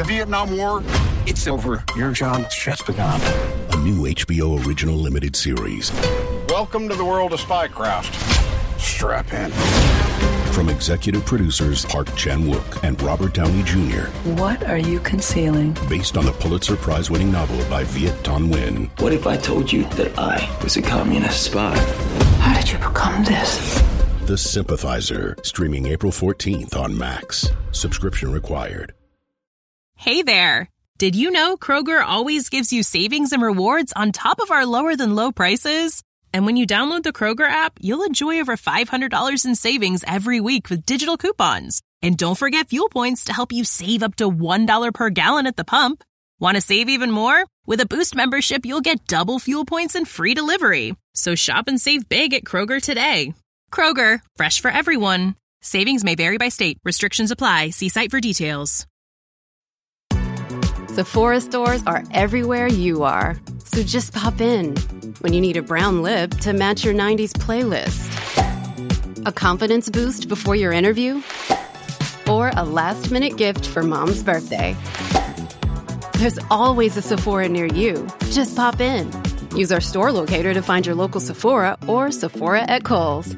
The Vietnam War, it's over. Your job's just begun. A new HBO original limited series. Welcome to the world of spycraft. Strap in. From executive producers Park Chan-wook and Robert Downey Jr. What are you concealing? Based on the Pulitzer Prize-winning novel by Viet Thanh Nguyen. What if I told you that I was a communist spy? How did you become this? The Sympathizer, streaming April 14th on Max. Subscription required. Hey there! Did you know Kroger always gives you savings and rewards on top of our lower-than-low prices? And when you download the Kroger app, you'll enjoy over $500 in savings every week with digital coupons. And don't forget fuel points to help you save up to $1 per gallon at the pump. Want to save even more? With a Boost membership, you'll get double fuel points and free delivery. So shop and save big at Kroger today. Kroger, fresh for everyone. Savings may vary by state. Restrictions apply. See site for details. Sephora stores are everywhere you are. So just pop in. When you need a brown lip to match your 90s playlist. A confidence boost before your interview. Or a last-minute gift for mom's birthday. There's always a Sephora near you. Just pop in. Use our store locator to find your local Sephora or Sephora at Kohl's.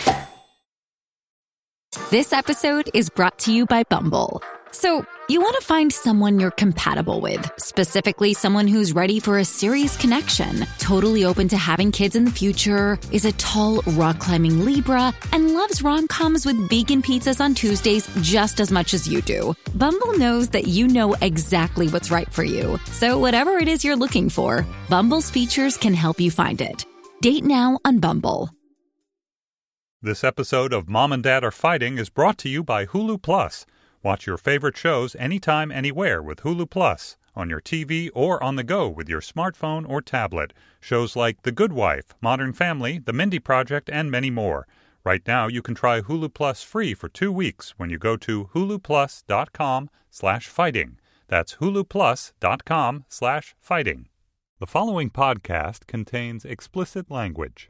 This episode is brought to you by Bumble. So, you want to find someone you're compatible with, specifically someone who's ready for a serious connection, totally open to having kids in the future, is a tall, rock-climbing Libra, and loves rom-coms with vegan pizzas on Tuesdays just as much as you do. Bumble knows that you know exactly what's right for you. So whatever it is you're looking for, Bumble's features can help you find it. Date now on Bumble. This episode of Mom and Dad Are Fighting is brought to you by Hulu Plus. Watch your favorite shows anytime, anywhere with Hulu Plus, on your TV or on the go with your smartphone or tablet. Shows like The Good Wife, Modern Family, The Mindy Project, and many more. Right now, you can try Hulu Plus free for 2 weeks when you go to huluplus.com/fighting. That's huluplus.com/fighting. The following podcast contains explicit language.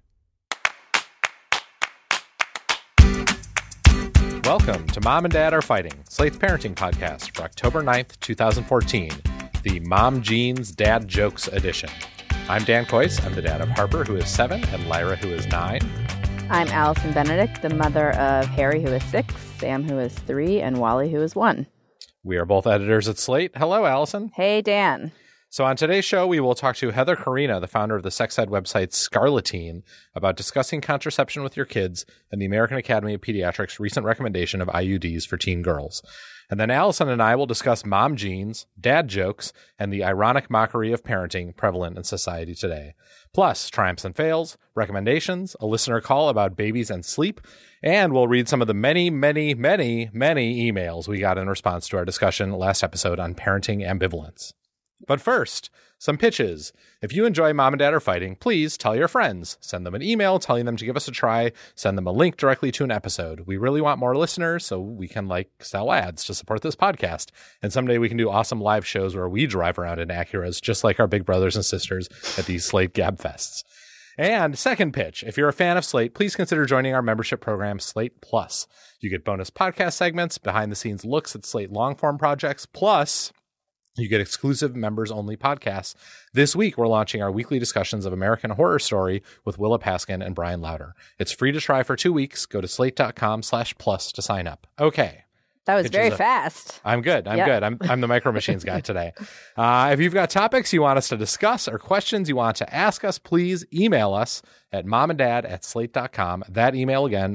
Welcome to Mom and Dad Are Fighting, Slate's parenting podcast for October 9th, 2014, the Mom Jeans Dad Jokes edition. I'm Dan Coyce. I'm the dad of Harper, who is 7, and Lyra, who is 9. I'm Allison Benedict, the mother of Harry, who is 6, Sam, who is 3, and Wally, who is 1. We are both editors at Slate. Hello, Allison. Hey, Dan. So on today's show, we will talk to Heather Carina, the founder of the sex ed website Scarleteen, about discussing contraception with your kids and the American Academy of Pediatrics' recent recommendation of IUDs for teen girls. And then Allison and I will discuss mom jeans, dad jokes, and the ironic mockery of parenting prevalent in society today. Plus, triumphs and fails, recommendations, a listener call about babies and sleep, and we'll read some of the many emails we got in response to our discussion last episode on parenting ambivalence. But first, some pitches. If you enjoy Mom and Dad Are Fighting, please tell your friends. Send them an email telling them to give us a try. Send them a link directly to an episode. We really want more listeners so we can sell ads to support this podcast. And someday we can do awesome live shows where we drive around in Acuras just like our big brothers and sisters at these Slate Gab Fests. And second pitch, if you're a fan of Slate, please consider joining our membership program, Slate Plus. You get bonus podcast segments, behind-the-scenes looks at Slate long-form projects, plus you get exclusive members-only podcasts. This week, we're launching our weekly discussions of American Horror Story with Willa Paskin and Brian Lauder. It's free to try for 2 weeks. Go to slate.com/plus to sign up. Okay. That was very fast. I'm good. I'm good. I'm the Micro Machines guy today. If you've got topics you want us to discuss or questions you want to ask us, please email us at momanddad@slate.com. That email again,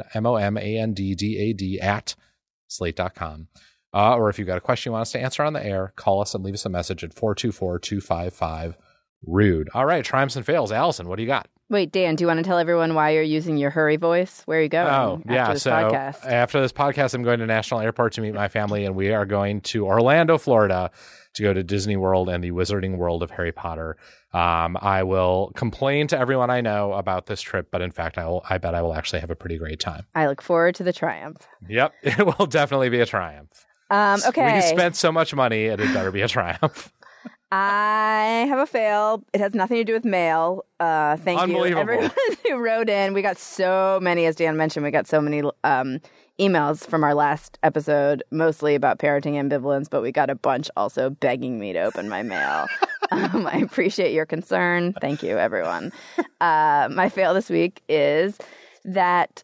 momanddad@slate.com. Or if you've got a question you want us to answer on the air, call us and leave us a message at 424-255-RUDE. All right, triumphs and fails. Allison, what do you got? Wait, Dan, do you want to tell everyone why you're using your hurry voice? Where are you going after this podcast? After this podcast, I'm going to National Airport to meet my family, and we are going to Orlando, Florida, to go to Disney World and the Wizarding World of Harry Potter. I will complain to everyone I know about this trip, but in fact, I bet I will actually have a pretty great time. I look forward to the triumph. Yep, it will definitely be a triumph. Okay. We spent so much money, it had better be a triumph. I have a fail. It has nothing to do with mail. Thank you, everyone who wrote in. We got so many, as Dan mentioned, we got so many emails from our last episode, mostly about parenting ambivalence, but we got a bunch also begging me to open my mail. I appreciate your concern. Thank you, everyone. My fail this week is that,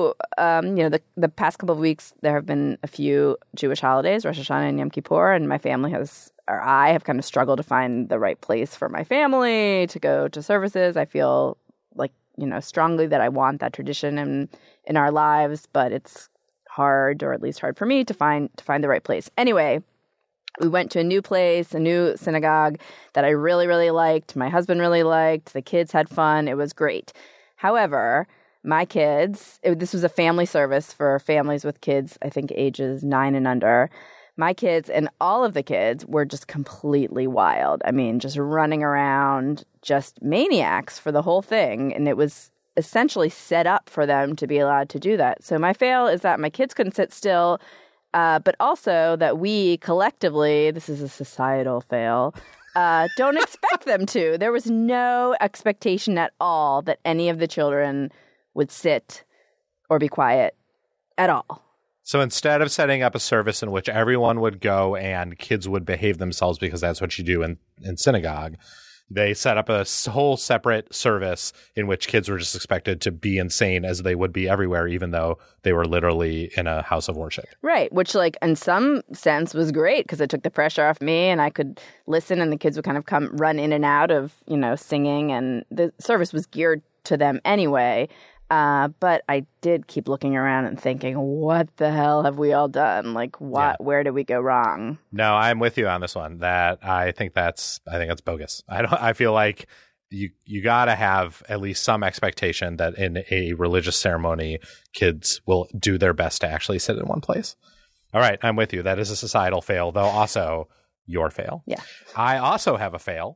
the past couple of weeks, there have been a few Jewish holidays, Rosh Hashanah and Yom Kippur, and my family I have kind of struggled to find the right place for my family to go to services. I feel like, strongly that I want that tradition in our lives, but it's hard, or at least hard for me to find the right place. Anyway, we went to a new place, a new synagogue that I really, really liked. My husband really liked. The kids had fun. It was great. However, my kids, this was a family service for families with kids, I think ages 9 and under. My kids and all of the kids were just completely wild. I mean, just running around, just maniacs for the whole thing. And it was essentially set up for them to be allowed to do that. So my fail is that my kids couldn't sit still, but also that we collectively, this is a societal fail, don't expect them to. There was no expectation at all that any of the children would sit or be quiet at all. So instead of setting up a service in which everyone would go and kids would behave themselves because that's what you do in synagogue, they set up a whole separate service in which kids were just expected to be insane as they would be everywhere, even though they were literally in a house of worship. Right, which in some sense was great because it took the pressure off me and I could listen and the kids would kind of run in and out of, singing, and the service was geared to them anyway. But I did keep looking around and thinking, what the hell have we all done? Where did we go wrong? No, I'm with you on this one. That I think that's bogus. I feel like you got to have at least some expectation that in a religious ceremony, kids will do their best to actually sit in one place. All right, I'm with you. That is a societal fail, though also your fail. Yeah. I also have a fail.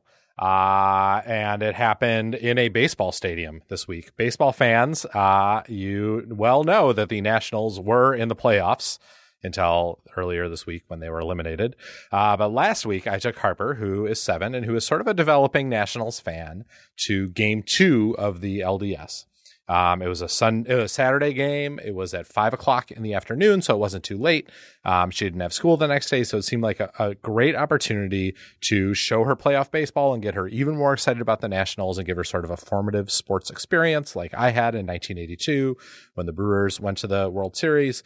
And it happened in a baseball stadium this week. Baseball fans, you well know that the Nationals were in the playoffs until earlier this week when they were eliminated. But last week I took Harper, who is 7 and who is sort of a developing Nationals fan, to game 2 of the LDS. It was a Saturday game. It was at 5:00 in the afternoon, so it wasn't too late. She didn't have school the next day, so it seemed like a great opportunity to show her playoff baseball and get her even more excited about the Nationals and give her sort of a formative sports experience like I had in 1982 when the Brewers went to the World Series.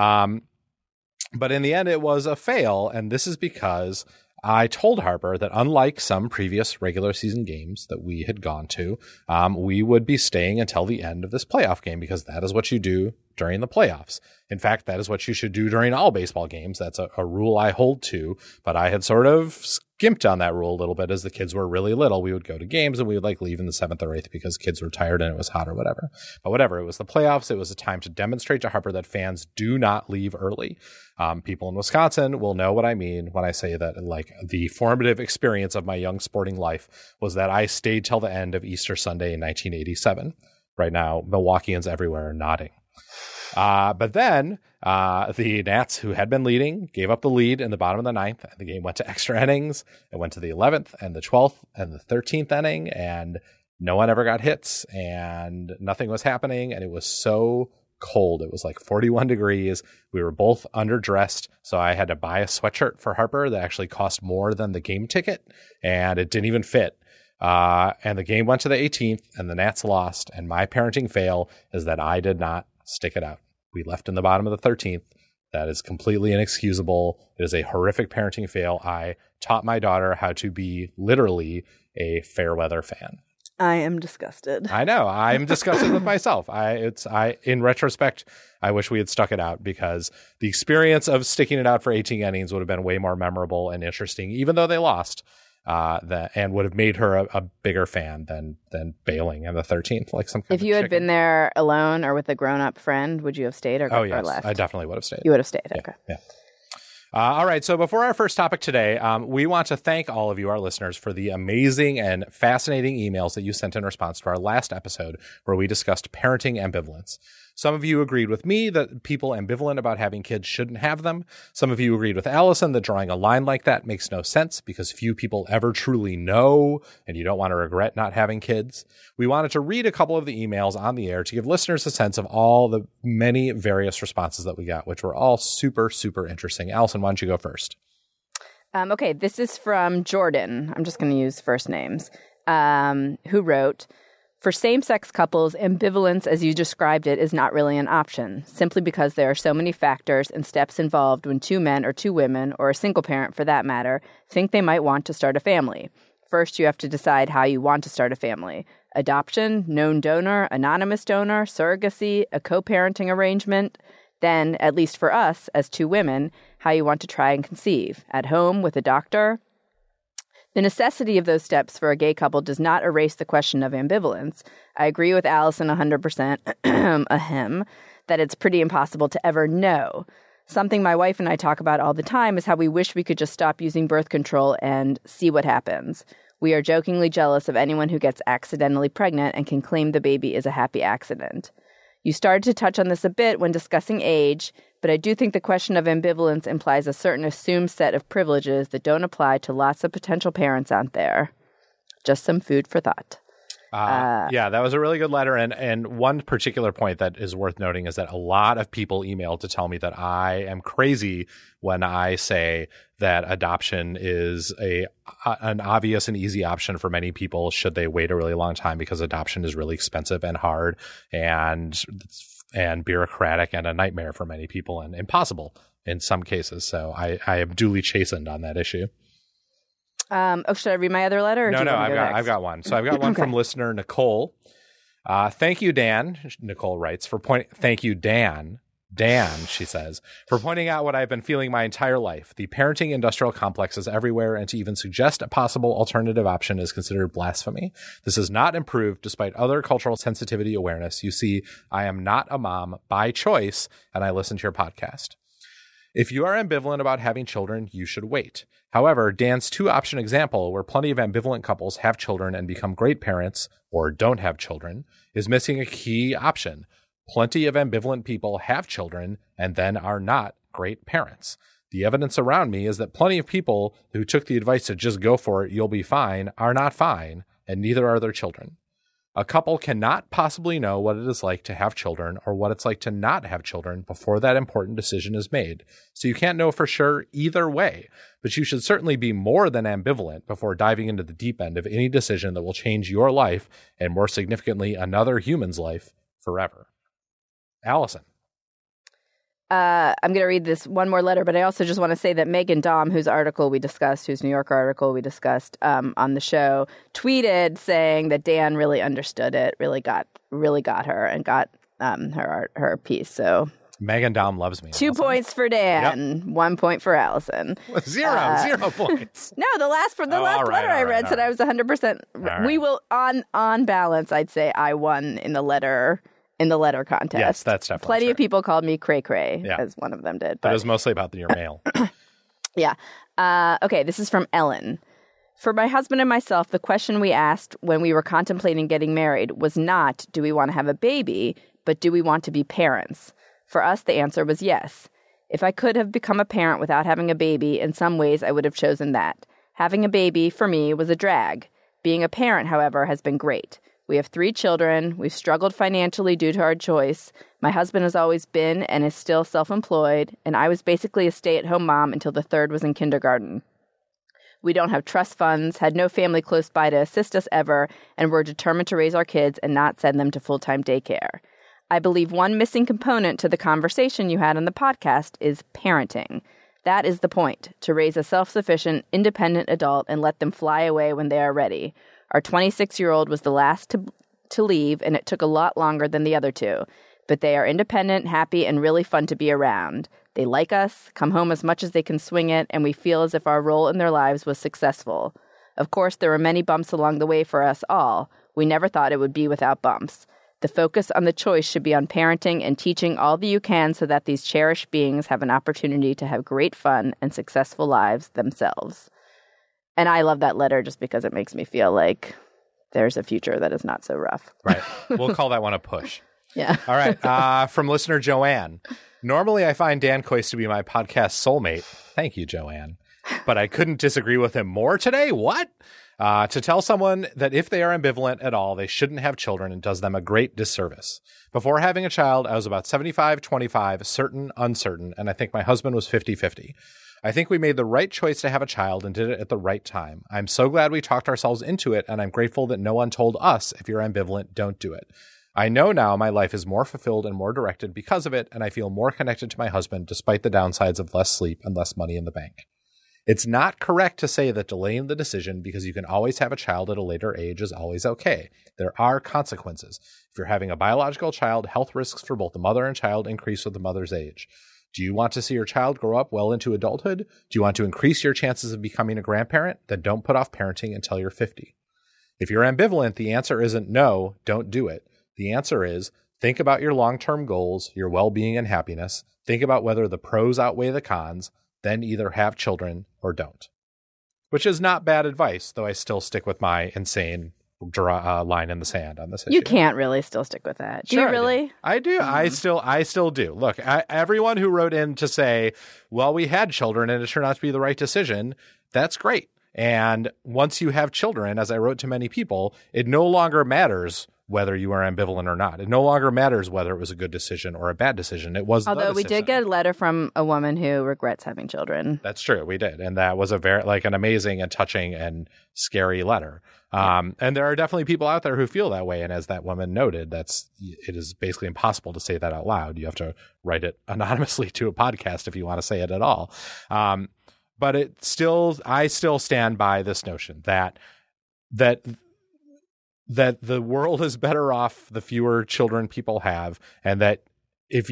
But in the end, it was a fail, and this is because I told Harper that unlike some previous regular season games that we had gone to, we would be staying until the end of this playoff game because that is what you do during the playoffs. In fact, that is what you should do during all baseball games. That's a rule I hold to, but I had sort of skimped on that rule a little bit as the kids were really little. We would go to games and we would leave in the 7th or 8th because kids were tired and it was hot or whatever. But whatever, it was the playoffs. It was a time to demonstrate to Harper that fans do not leave early. People in Wisconsin will know what I mean when I say that the formative experience of my young sporting life was that I stayed till the end of Easter Sunday in 1987. Right now, Milwaukeeans everywhere are nodding. But then the Nats, who had been leading, gave up the lead in the bottom of the 9th. And the game went to extra innings. It went to the 11th and the 12th and the 13th inning. And no one ever got hits and nothing was happening. And it was so cold. It was 41 degrees. We were both underdressed. So I had to buy a sweatshirt for Harper that actually cost more than the game ticket. And it didn't even fit. And the game went to the 18th and the Nats lost. And my parenting fail is that I did not stick it out. We left in the bottom of the 13th. That is completely inexcusable. It is a horrific parenting fail. I taught my daughter how to be literally a fair weather fan. I am disgusted. I know. I'm disgusted with myself. In retrospect, I wish we had stuck it out because the experience of sticking it out for 18 innings would have been way more memorable and interesting, even though they lost. And would have made her a bigger fan than bailing in the 13th, like some kind of If you had chicken. been there alone or with a grown-up friend, would you have stayed or left? I definitely would have stayed. You would have stayed, okay. Yeah. All right, so before our first topic today, we want to thank all of you, our listeners, for the amazing and fascinating emails that you sent in response to our last episode where we discussed parenting ambivalence. Some of you agreed with me that people ambivalent about having kids shouldn't have them. Some of you agreed with Allison that drawing a line like that makes no sense because few people ever truly know, and you don't want to regret not having kids. We wanted to read a couple of the emails on the air to give listeners a sense of all the many various responses that we got, which were all super, super interesting. Allison, why don't you go first? Okay, this is from Jordan. I'm just going to use first names. Who wrote, for same-sex couples, ambivalence, as you described it, is not really an option, simply because there are so many factors and steps involved when two men or two women, or a single parent for that matter, think they might want to start a family. First, you have to decide how you want to start a family. Adoption, known donor, anonymous donor, surrogacy, a co-parenting arrangement. Then, at least for us, as two women, how you want to try and conceive. At home, with a doctor. The necessity of those steps for a gay couple does not erase the question of ambivalence. I agree with Allison 100%, that it's pretty impossible to ever know. Something my wife and I talk about all the time is how we wish we could just stop using birth control and see what happens. We are jokingly jealous of anyone who gets accidentally pregnant and can claim the baby is a happy accident. You started to touch on this a bit when discussing age, but I do think the question of ambivalence implies a certain assumed set of privileges that don't apply to lots of potential parents out there. Just some food for thought. Yeah, that was a really good letter. And one particular point that is worth noting is that a lot of people emailed to tell me that I am crazy when I say that adoption is an obvious and easy option for many people should they wait a really long time, because adoption is really expensive and hard and bureaucratic and a nightmare for many people and impossible in some cases. So I am duly chastened on that issue. Should I read my other letter? No, I've got one. So I've got one from listener Nicole. Thank you, Dan. Nicole writes thank you, Dan. Dan, she says, for pointing out what I've been feeling my entire life. The parenting industrial complex is everywhere, and to even suggest a possible alternative option is considered blasphemy. This is not improved despite other cultural sensitivity awareness. You see, I am not a mom by choice, and I listen to your podcast. If you are ambivalent about having children, you should wait. However, Dan's two-option example, where plenty of ambivalent couples have children and become great parents, or don't have children, is missing a key option. Plenty of ambivalent people have children and then are not great parents. The evidence around me is that plenty of people who took the advice to just go for it, you'll be fine, are not fine, and neither are their children. A couple cannot possibly know what it is like to have children or what it's like to not have children before that important decision is made. So you can't know for sure either way, but you should certainly be more than ambivalent before diving into the deep end of any decision that will change your life and, more significantly, another human's life forever. Allison. I'm going to read this one more letter, but I also just want to say that Megan Daum, whose New York article we discussed on the show, tweeted saying that Dan really understood it, really got her and got her piece. So Megan Daum loves me. 2 points for Dan, 1 point for Allison. Zero points. No, the last letter I read said I was 100%. Right. We will on balance, I'd say I won in the letter contest. Yes, that's definitely Plenty true. of people called me cray cray, as one of them did. But it was mostly about your mail. Yeah. Okay, this is from Ellen. For my husband and myself, the question we asked when we were contemplating getting married was not, do we want to have a baby, but do we want to be parents? For us, the answer was yes. If I could have become a parent without having a baby, in some ways I would have chosen that. Having a baby, for me, was a drag. Being a parent, however, has been great. We have 3 children. We've struggled financially due to our choice. My husband has always been and is still self-employed, and I was basically a stay-at-home mom until the 3rd was in kindergarten. We don't have trust funds, had no family close by to assist us ever, and we're determined to raise our kids and not send them to full-time daycare. I believe one missing component to the conversation you had on the podcast is parenting. That is the point, to raise a self-sufficient, independent adult and let them fly away when they are ready. Our 26-year-old was the last to leave, and it took a lot longer than the other 2. But they are independent, happy, and really fun to be around. They like us, come home as much as they can swing it, and we feel as if our role in their lives was successful. Of course, there were many bumps along the way for us all. We never thought it would be without bumps. The focus on the choice should be on parenting and teaching all that you can so that these cherished beings have an opportunity to have great fun and successful lives themselves. And I love that letter just because it makes me feel like there's a future that is not so rough. Right. We'll call that one a push. Yeah. All right. From listener Joanne. Normally, I find Dan Coyce to be my podcast soulmate. Thank you, Joanne. But I couldn't disagree with him more today. What? To tell someone that if they are ambivalent at all, they shouldn't have children and does them a great disservice. Before having a child, I was about 75-25, certain, uncertain, and I think my husband was 50-50. I think we made the right choice to have a child and did it at the right time. I'm so glad we talked ourselves into it, and I'm grateful that no one told us, if you're ambivalent, don't do it. I know now my life is more fulfilled and more directed because of it, and I feel more connected to my husband despite the downsides of less sleep and less money in the bank. It's not correct to say that delaying the decision because you can always have a child at a later age is always okay. There are consequences. If you're having a biological child, health risks for both the mother and child increase with the mother's age. Do you want to see your child grow up well into adulthood? Do you want to increase your chances of becoming a grandparent? Then don't put off parenting until you're 50. If you're ambivalent, the answer isn't no, don't do it. The answer is think about your long-term goals, your well-being and happiness. Think about whether the pros outweigh the cons. Then either have children or don't. Which is not bad advice, though I still stick with my insane line in the sand on this issue. You can't really still stick with that. Do Sure, you really? I do. I still do. Look, everyone who wrote in to say, well, we had children and it turned out to be the right decision, that's great. And once you have children, as I wrote to many people, it no longer matters whether you are ambivalent or not. It no longer matters whether it was a good decision or a bad decision. It was Although we did get a letter from a woman who regrets having children. That's true. We did. And that was a very an amazing and touching and scary letter. And there are definitely people out there who feel that way. And as that woman noted, it is basically impossible to say that out loud. You have to write it anonymously to a podcast if you want to say it at all. But I still stand by this notion that the world is better off the fewer children people have, and that if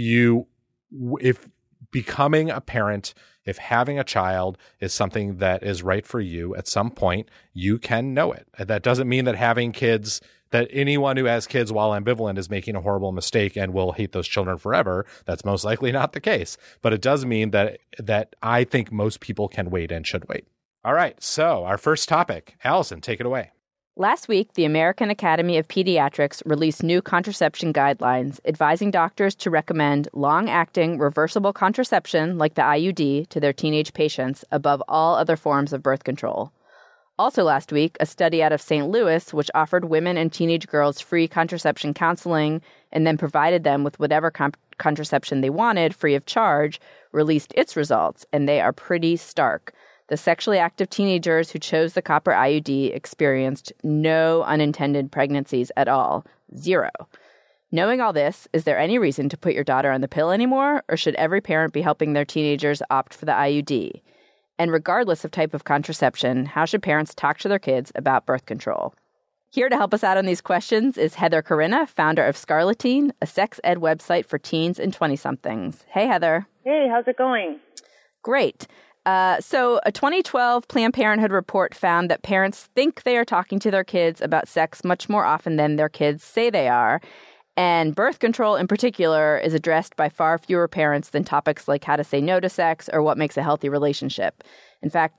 becoming a parent, if having a child is something that is right for you at some point, you can know it. That doesn't mean that having kids, that anyone who has kids while ambivalent is making a horrible mistake and will hate those children forever. That's most likely not the case. But it does mean that I think most people can wait and should wait. All right. So our first topic, Allison, take it away. Last week, the American Academy of Pediatrics released new contraception guidelines advising doctors to recommend long-acting reversible contraception like the IUD to their teenage patients above all other forms of birth control. Also last week, a study out of St. Louis, which offered women and teenage girls free contraception counseling and then provided them with whatever contraception they wanted free of charge, released its results, and they are pretty stark. The sexually active teenagers who chose the copper IUD experienced no unintended pregnancies at all. 0. Knowing all this, is there any reason to put your daughter on the pill anymore, or should every parent be helping their teenagers opt for the IUD? And regardless of type of contraception, how should parents talk to their kids about birth control? Here to help us out on these questions is Heather Corina, founder of Scarleteen, a sex ed website for teens and 20-somethings. Hey, Heather. Hey, how's it going? Great. So a 2012 Planned Parenthood report found that parents think they are talking to their kids about sex much more often than their kids say they are. And birth control in particular is addressed by far fewer parents than topics like how to say no to sex or what makes a healthy relationship. In fact,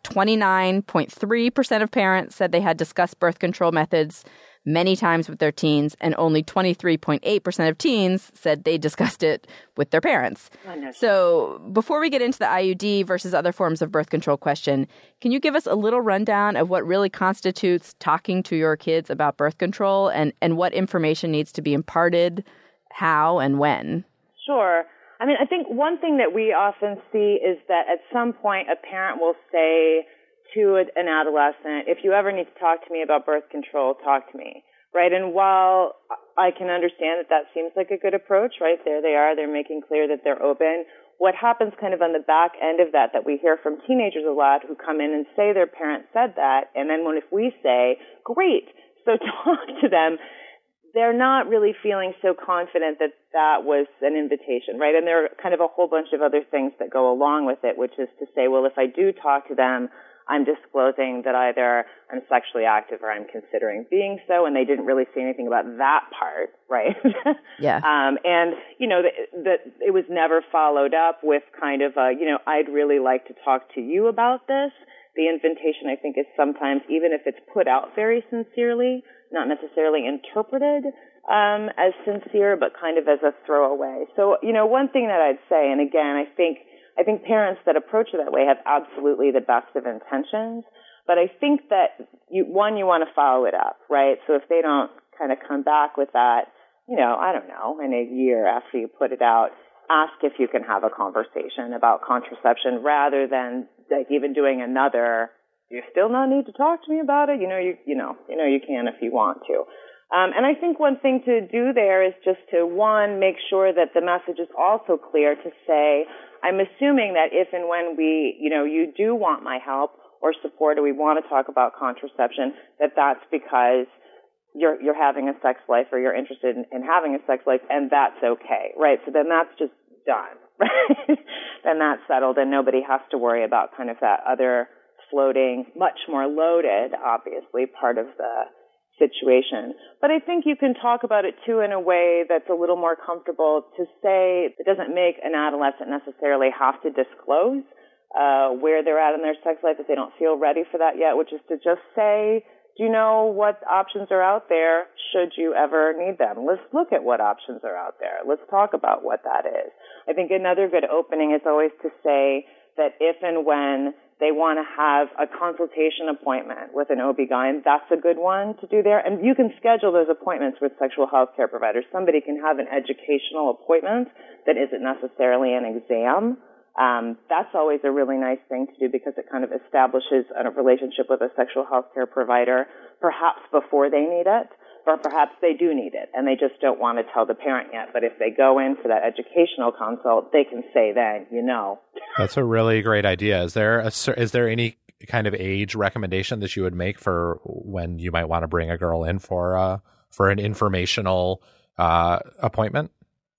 29.3% of parents said they had discussed birth control methods many times with their teens, and only 23.8% of teens said they discussed it with their parents. So before we get into the IUD versus other forms of birth control question, can you give us a little rundown of what really constitutes talking to your kids about birth control and what information needs to be imparted, how and when? Sure. I mean, I think one thing that we often see is that at some point a parent will say to an adolescent, if you ever need to talk to me about birth control, talk to me, right? And while I can understand that seems like a good approach, right? There they are, they're making clear that they're open. What happens kind of on the back end of that we hear from teenagers a lot who come in and say their parents said that, and then if we say, great, so talk to them, they're not really feeling so confident that was an invitation, right? And there are kind of a whole bunch of other things that go along with it, which is to say, well, if I do talk to them, I'm disclosing that either I'm sexually active or I'm considering being so, and they didn't really say anything about that part, right? Yeah. And, that it was never followed up with kind of I'd really like to talk to you about this. the invitation, I think, is sometimes, even if it's put out very sincerely, not necessarily interpreted as sincere, but kind of as a throwaway. So, one thing that I'd say, and again, I think parents that approach it that way have absolutely the best of intentions, but I think that you want to follow it up, right? So if they don't kind of come back with that, I don't know, in a year after you put it out, ask if you can have a conversation about contraception rather than like even doing another, you still not need to talk to me about it. You can if you want to. And I think one thing to do there is just to, one, make sure that the message is also clear to say, I'm assuming that if and when you do want my help or support, or we want to talk about contraception, that's because you're having a sex life or you're interested in having a sex life, and that's okay, right? So then that's just done, right? Then that's settled, and nobody has to worry about kind of that other floating, much more loaded, obviously, part of the situation. But I think you can talk about it, too, in a way that's a little more comfortable to say it doesn't make an adolescent necessarily have to disclose where they're at in their sex life if they don't feel ready for that yet, which is to just say, do you know what options are out there should you ever need them? Let's look at what options are out there. Let's talk about what that is. I think another good opening is always to say that if and when they want to have a consultation appointment with an OB-GYN, that's a good one to do there. And you can schedule those appointments with sexual health care providers. Somebody can have an educational appointment that isn't necessarily an exam. That's always a really nice thing to do because it kind of establishes a relationship with a sexual health care provider, perhaps before they need it, or perhaps they do need it and they just don't want to tell the parent yet. But if they go in for that educational consult, they can say then, That's a really great idea. Is there any kind of age recommendation that you would make for when you might want to bring a girl in for an informational appointment?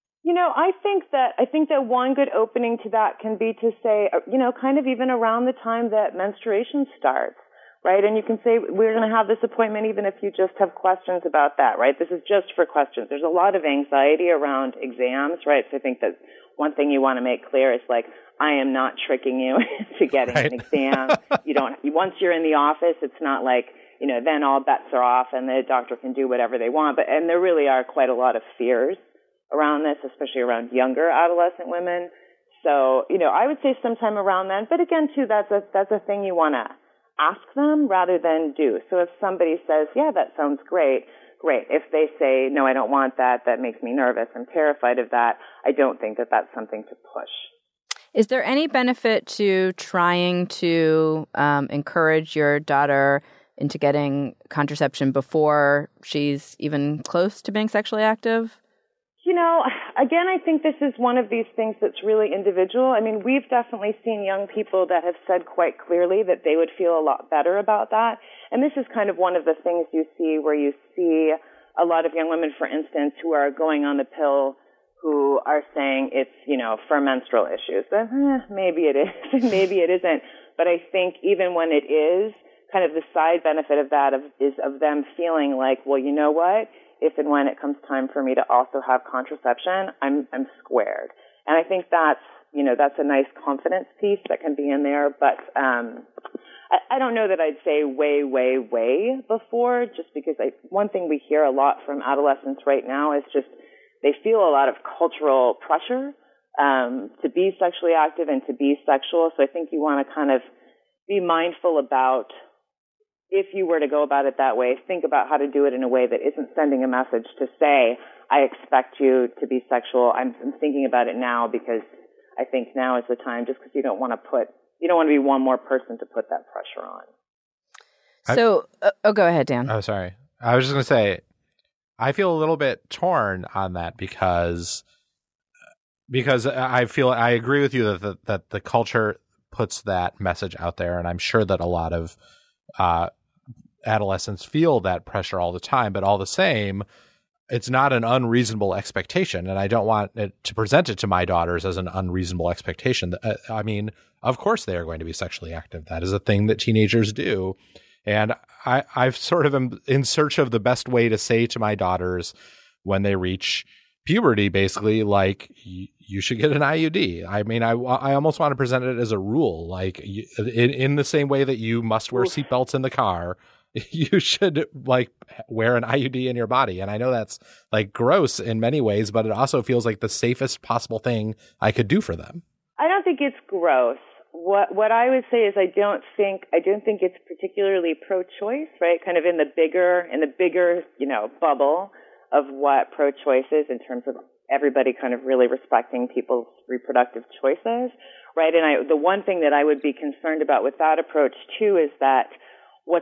I think that one good opening to that can be to say, kind of even around the time that menstruation starts, right? And you can say, we're going to have this appointment even if you just have questions about that, right? This is just for questions. There's a lot of anxiety around exams, right? So I think that one thing you want to make clear is like, I am not tricking you into getting an exam. Once you're in the office, it's not like, then all bets are off and the doctor can do whatever they want. And there really are quite a lot of fears around this, especially around younger adolescent women. So, I would say sometime around then. But again, too, that's a thing you want to ask them rather than do. So if somebody says, yeah, that sounds great. If they say, no, I don't want that, that makes me nervous, I'm terrified of that, I don't think that that's something to push. Is there any benefit to trying to encourage your daughter into getting contraception before she's even close to being sexually active? Again, I think this is one of these things that's really individual. I mean, we've definitely seen young people that have said quite clearly that they would feel a lot better about that. And this is kind of one of the things you see where you see a lot of young women, for instance, who are going on the pill who are saying it's, for menstrual issues. Maybe it is, maybe it isn't. But I think even when it is, kind of the side benefit of that is of them feeling like, well, you know what? If and when it comes time for me to also have contraception, I'm squared. And I think that's a nice confidence piece that can be in there. But I don't know that I'd say way, way, way before, just because one thing we hear a lot from adolescents right now is just they feel a lot of cultural pressure to be sexually active and to be sexual. So I think you want to kind of be mindful about, if you were to go about it that way, think about how to do it in a way that isn't sending a message to say, I expect you to be sexual. I'm thinking about it now because I think now is the time, just because you don't want to be one more person to put that pressure on. So, go ahead, Dan. Oh, sorry. I was just going to say, I feel a little bit torn on that because I agree with you that the culture puts that message out there, and I'm sure that a lot of adolescents feel that pressure all the time, but all the same, it's not an unreasonable expectation, and I don't want to present it to my daughters as an unreasonable expectation. I mean, of course they are going to be sexually active. That is a thing that teenagers do, and I've sort of am in search of the best way to say to my daughters when they reach puberty, basically, like you should get an IUD. I mean, I almost want to present it as a rule, like in the same way that you must wear seatbelts in the car, you should like wear an IUD in your body. And I know that's like gross in many ways, but it also feels like the safest possible thing I could do for them. I don't think it's gross. What I would say is I don't think it's particularly pro-choice, right? Kind of in the bigger, bubble of what pro-choice is in terms of everybody kind of really respecting people's reproductive choices, right? And the one thing that I would be concerned about with that approach too is that what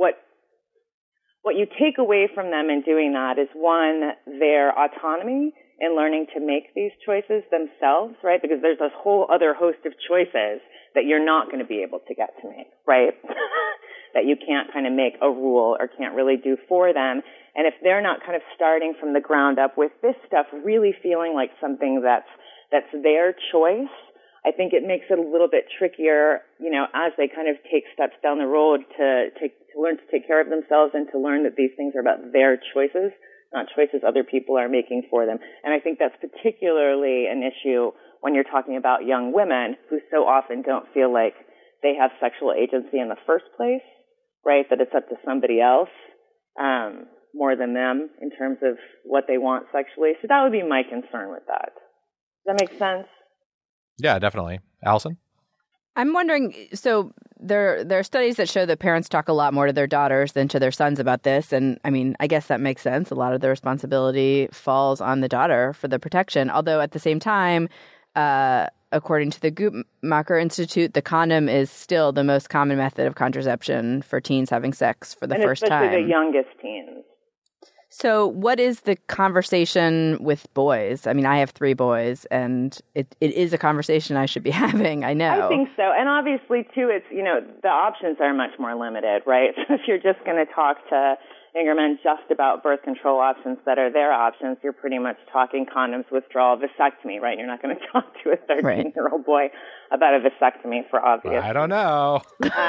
you take away from them in doing that is, one, their autonomy in learning to make these choices themselves, right? Because there's this whole other host of choices that you're not going to be able to get to make, right? That you can't kind of make a rule or can't really do for them. And if they're not kind of starting from the ground up with this stuff really feeling like something that's their choice, I think it makes it a little bit trickier, as they kind of take steps down the road to learn to take care of themselves and to learn that these things are about their choices, not choices other people are making for them. And I think that's particularly an issue when you're talking about young women who so often don't feel like they have sexual agency in the first place, right? That it's up to somebody else more than them in terms of what they want sexually. So that would be my concern with that. Does that make sense? Yeah, definitely. Allison? I'm wondering, so there are studies that show that parents talk a lot more to their daughters than to their sons about this. And I mean, I guess that makes sense. A lot of the responsibility falls on the daughter for the protection. Although at the same time, according to the Guttmacher Institute, the condom is still the most common method of contraception for teens having sex for the first time. Especially the youngest teens. So what is the conversation with boys? I mean, I have 3 boys, and it is a conversation I should be having, I know. I think so. And obviously, too, it's, the options are much more limited, right? So if you're just going to talk to younger men just about birth control options that are their options, you're pretty much talking condoms, withdrawal, vasectomy, right? You're not going to talk to a 13-year-old boy about a vasectomy for obvious. I don't know.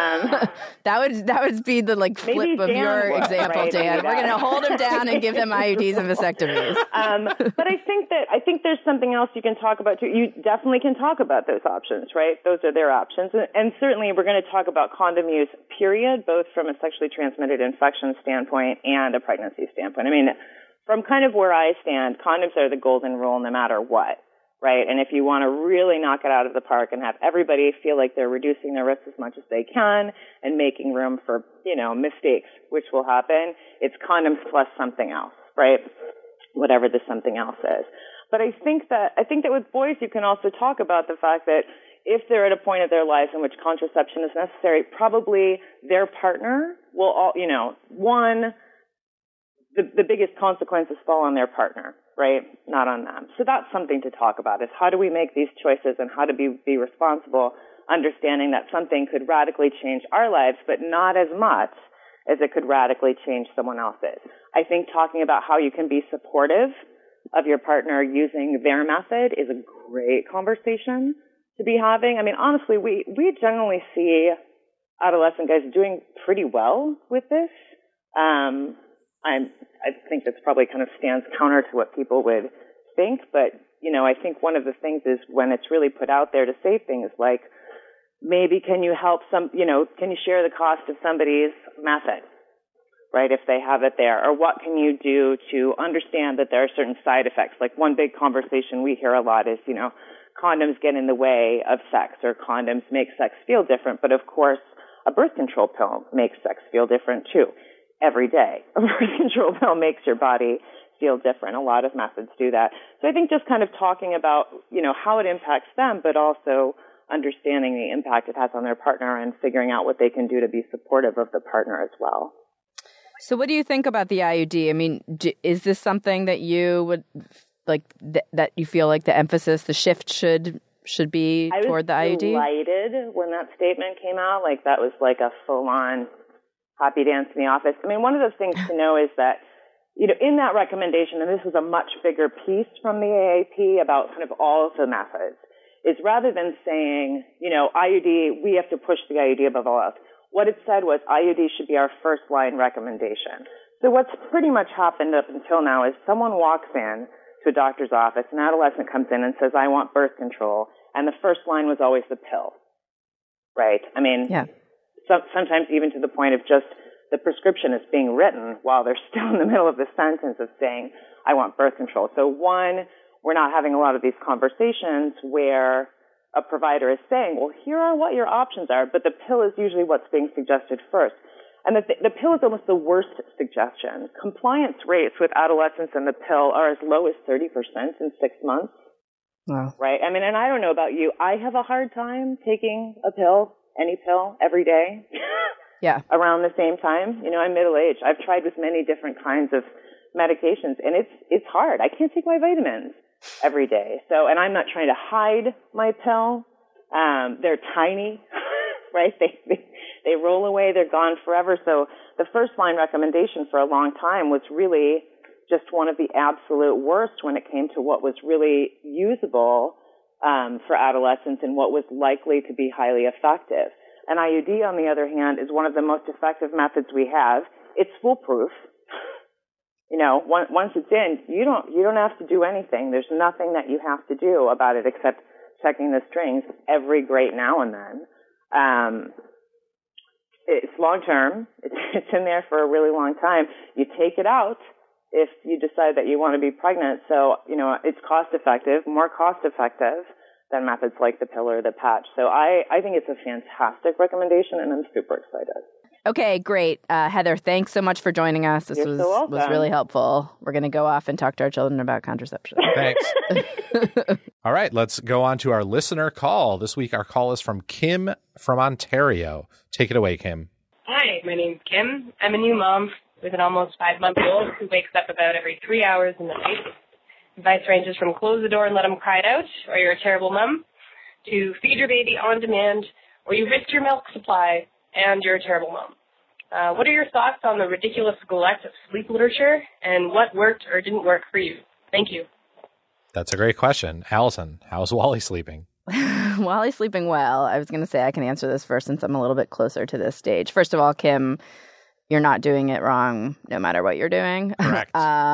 That would be the flip of your example, right? Dan. We're going to hold him down and give them IUDs and vasectomies. But I think there's something else you can talk about too. You definitely can talk about those options, right? Those are their options, and certainly we're going to talk about condom use, period, both from a sexually transmitted infection standpoint and a pregnancy standpoint. I mean, from kind of where I stand, condoms are the golden rule no matter what, right? And if you want to really knock it out of the park and have everybody feel like they're reducing their risk as much as they can and making room for, mistakes, which will happen, it's condoms plus something else, right? Whatever the something else is. But I think that with boys, you can also talk about the fact that if they're at a point of their lives in which contraception is necessary, probably their partner will the biggest consequences fall on their partner, right? Not on them. So that's something to talk about, is how do we make these choices and how to be responsible, understanding that something could radically change our lives, but not as much as it could radically change someone else's. I think talking about how you can be supportive of your partner using their method is a great conversation to be having. I mean, honestly, we generally see adolescent guys doing pretty well with this. I think this probably kind of stands counter to what people would think, but, I think one of the things is when it's really put out there to say things like, maybe can you help can you share the cost of somebody's method, right, if they have it there? Or what can you do to understand that there are certain side effects? Like one big conversation we hear a lot is, condoms get in the way of sex, or condoms make sex feel different. But of course, a birth control pill makes sex feel different too. Every day, a birth control pill makes your body feel different. A lot of methods do that. So I think just kind of talking about, how it impacts them, but also understanding the impact it has on their partner and figuring out what they can do to be supportive of the partner as well. So what do you think about the IUD? I mean, is this something that you would that you feel like the emphasis, the shift should be toward the IUD? I was delighted when that statement came out. Like that was like a full-on happy dance in the office. I mean, one of the things to know is that, in that recommendation, and this was a much bigger piece from the AAP about kind of all of the methods, is rather than saying, IUD, we have to push the IUD above all else, what it said was IUD should be our first line recommendation. So what's pretty much happened up until now is someone walks in to a doctor's office, an adolescent comes in and says, I want birth control, and the first line was always the pill, right? I mean, sometimes even to the point of just the prescription is being written while they're still in the middle of the sentence of saying, I want birth control. So one, we're not having a lot of these conversations where a provider is saying, well, here are what your options are, but the pill is usually what's being suggested first. And the pill is almost the worst suggestion. Compliance rates with adolescents and the pill are as low as 30% in 6 months. Wow. Right? I mean, and I don't know about you. I have a hard time taking a pill, any pill, every day. Yeah. Around the same time. You know, I'm middle-aged. I've tried with many different kinds of medications, and it's hard. I can't take my vitamins every day. So, and I'm not trying to hide my pill. They're tiny, right? They roll away. They're gone forever. So the first line recommendation for a long time was really just one of the absolute worst when it came to what was really usable for adolescents and what was likely to be highly effective. An IUD, on the other hand, is one of the most effective methods we have. It's foolproof. You know, once it's in, you don't have to do anything. There's nothing that you have to do about it except checking the strings every great now and then. It's long term. It's in there for a really long time. You take it out if you decide that you want to be pregnant. So, you know, it's cost effective, more cost effective than methods like the pill or the patch. So I think it's a fantastic recommendation, and I'm super excited. Okay, great. Heather, thanks so much for joining us. This was really helpful. We're going to go off and talk to our children about contraception. Thanks. All right, let's go on to our listener call. This week, our call is from Kim from Ontario. Take it away, Kim. Hi, my name's Kim. I'm a new mom with an almost 5-month-old who wakes up about every 3 hours in the night. Advice ranges from close the door and let him cry it out, or you're a terrible mom, to feed your baby on demand, or you risk your milk supply, and you're a terrible mom. What are your thoughts on the ridiculous neglect of sleep literature, and what worked or didn't work for you? Thank you. That's a great question. Allison, how's Wally sleeping? Wally's sleeping well. I was going to say I can answer this first since I'm a little bit closer to this stage. First of all, Kim, you're not doing it wrong no matter what you're doing. Correct.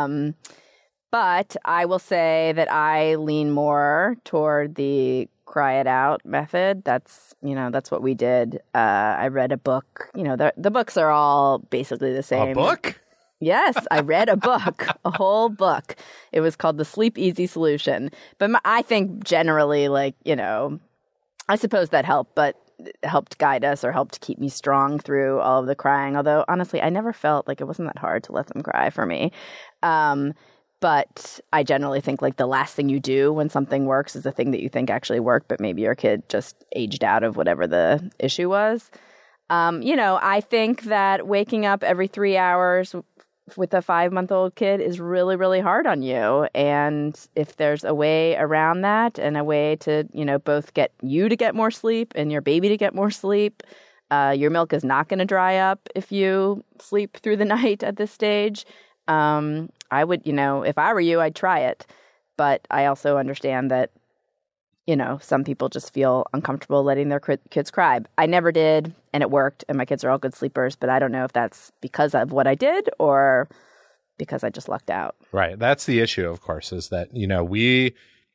But I will say that I lean more toward the cry it out method. That's what we did. I read a book. You know, the books are all basically the same. A book? Yes, I read a book, a whole book. It was called The Sleep Easy Solution. But I think generally, like, you know, I suppose that helped, but it helped guide us or helped keep me strong through all of the crying. Although, honestly, I never felt like it wasn't that hard to let them cry for me. But I generally think like the last thing you do when something works is the thing that you think actually worked, but maybe your kid just aged out of whatever the issue was. You know, I think that waking up every 3 hours with a 5-month-old kid is really, really hard on you. And if there's a way around that and a way to, you know, both get you to get more sleep and your baby to get more sleep, your milk is not going to dry up if you sleep through the night at this stage. I would, you know, if I were you, I'd try it. But I also understand that, you know, some people just feel uncomfortable letting their kids cry. I never did, and it worked, and my kids are all good sleepers. But I don't know if that's because of what I did or because I just lucked out. Right. That's the issue, of course, is that, you know, we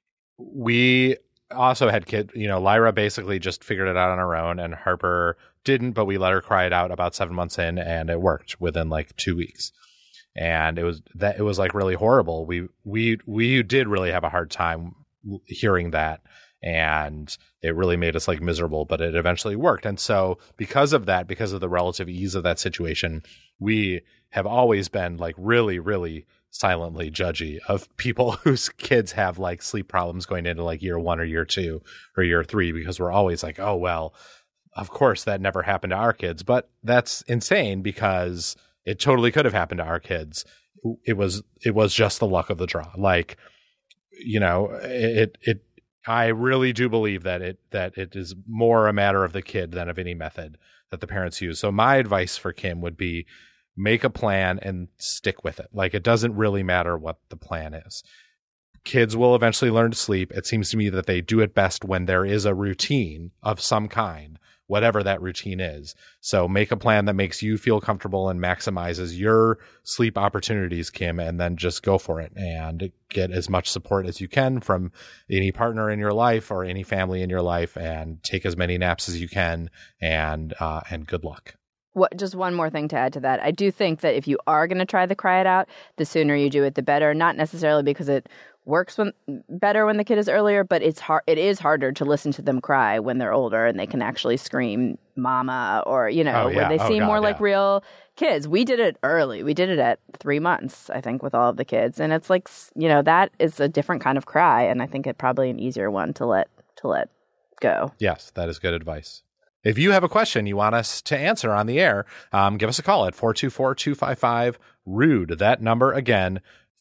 also had kids, you know, Lyra basically just figured it out on her own, and Harper didn't, but we let her cry it out about 7 months in, and it worked within like 2 weeks. And it was like really horrible. We did really have a hard time hearing that, and it really made us like miserable, but it eventually worked. And so because of that, because of the relative ease of that situation, we have always been like really, really silently judgy of people whose kids have like sleep problems going into like year 1 or year 2 or year 3, because we're always like, oh, well, of course that never happened to our kids. But that's insane because it totally could have happened to our kids. It was just the luck of the draw. Like, you know, I really do believe that it is more a matter of the kid than of any method that the parents use. So my advice for Kim would be make a plan and stick with it. Like, it doesn't really matter what the plan is. Kids will eventually learn to sleep. It seems to me that they do it best when there is a routine of some kind whatever that routine is. So make a plan that makes you feel comfortable and maximizes your sleep opportunities, Kim, and then just go for it and get as much support as you can from any partner in your life or any family in your life, and take as many naps as you can, and good luck. Just one more thing to add to that. I do think that if you are going to try the cry it out, the sooner you do it, the better. Not necessarily because it works better when the kid is earlier, but it is harder to listen to them cry when they're older and they can actually scream mama, or, where they seem more like real kids. We did it early. We did it at 3 months, I think, with all of the kids. And it's like, that is a different kind of cry. And I think it's probably an easier one to let go. Yes, that is good advice. If you have a question you want us to answer on the air, give us a call at 424-255-RUDE. That number again,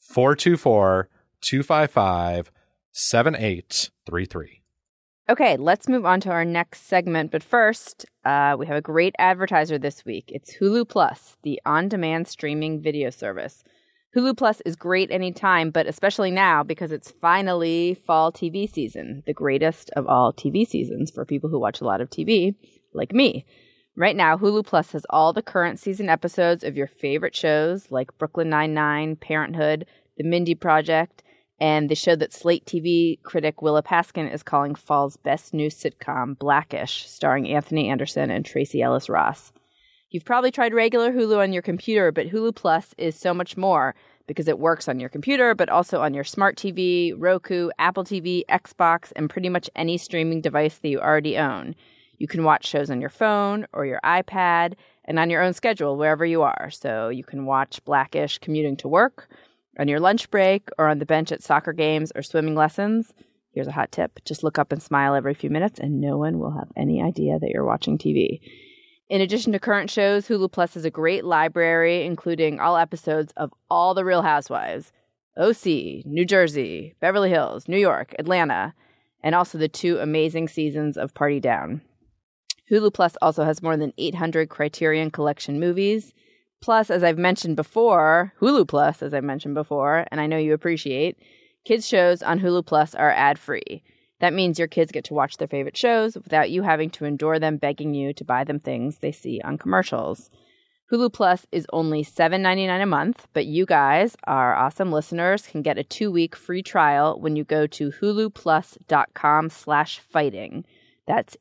424-255-7833. Okay, let's move on to our next segment. But first, we have a great advertiser this week. It's Hulu Plus, the on-demand streaming video service. Hulu Plus is great anytime, but especially now because it's finally fall TV season, the greatest of all TV seasons for people who watch a lot of TV, like me. Right now, Hulu Plus has all the current season episodes of your favorite shows like Brooklyn Nine-Nine, Parenthood, The Mindy Project, and the show that Slate TV critic Willa Paskin is calling fall's best new sitcom, Blackish, starring Anthony Anderson and Tracee Ellis Ross. You've probably tried regular Hulu on your computer, but Hulu Plus is so much more because it works on your computer, but also on your smart TV, Roku, Apple TV, Xbox, and pretty much any streaming device that you already own. You can watch shows on your phone or your iPad and on your own schedule wherever you are. So you can watch Blackish commuting to work, on your lunch break, or on the bench at soccer games or swimming lessons. Here's a hot tip. Just look up and smile every few minutes and no one will have any idea that you're watching TV. In addition to current shows, Hulu Plus has a great library, including all episodes of all the Real Housewives, OC, New Jersey, Beverly Hills, New York, Atlanta, and also the 2 amazing seasons of Party Down. Hulu Plus also has more than 800 Criterion Collection movies. Plus, as I've mentioned before, Hulu Plus, as I mentioned before, and I know you appreciate, kids' shows on Hulu Plus are ad-free. That means your kids get to watch their favorite shows without you having to endure them begging you to buy them things they see on commercials. Hulu Plus is only $7.99 a month, but you guys, our awesome listeners, can get a 2-week free trial when you go to huluplus.com/fighting. That's